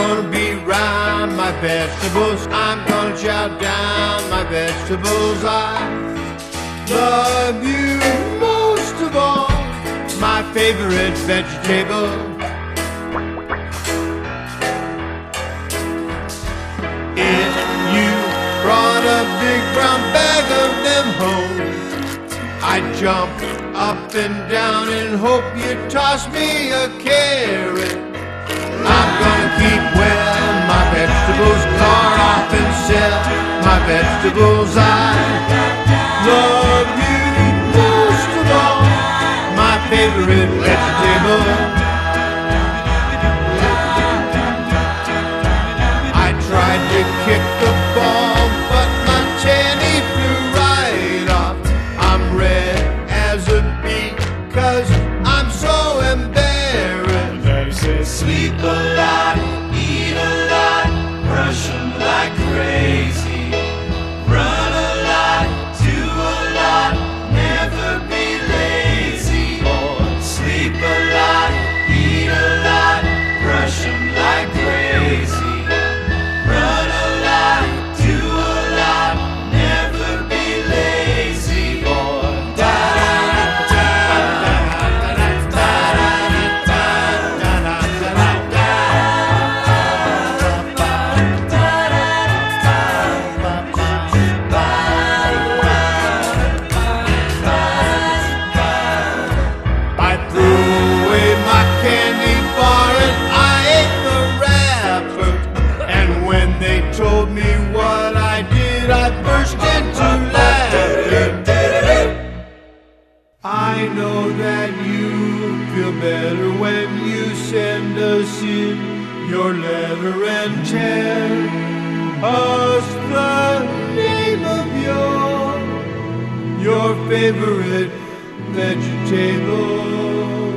gonna be round my vegetables. I'm gonna chow down my vegetables. I love you most of all, my favorite vegetable. If you brought a big brown bag of them home, I'd jump up and down and hope you'd toss me a carrot. I'm gonna keep well my vegetables, car off and sell my vegetables. I love you most of all, my favorite vegetable. I tried to kick the ball, but my tanny flew right off. I'm red as a beet, 'cause I'm so embarrassed. Daddy says, Sleep a lot, eat a lot, brush 'em like crazy. Run a lot, do a lot, never be lazy. Sleep a lot, eat a lot, brush 'em like crazy. Run a lot, do a lot, never be lazy, boy. I threw away my candy bar and I ate the wrapper. And when they told me what I did, I burst into laughter. I know that you feel better when you send us in your letter and tell us the name of your favorite vegetable.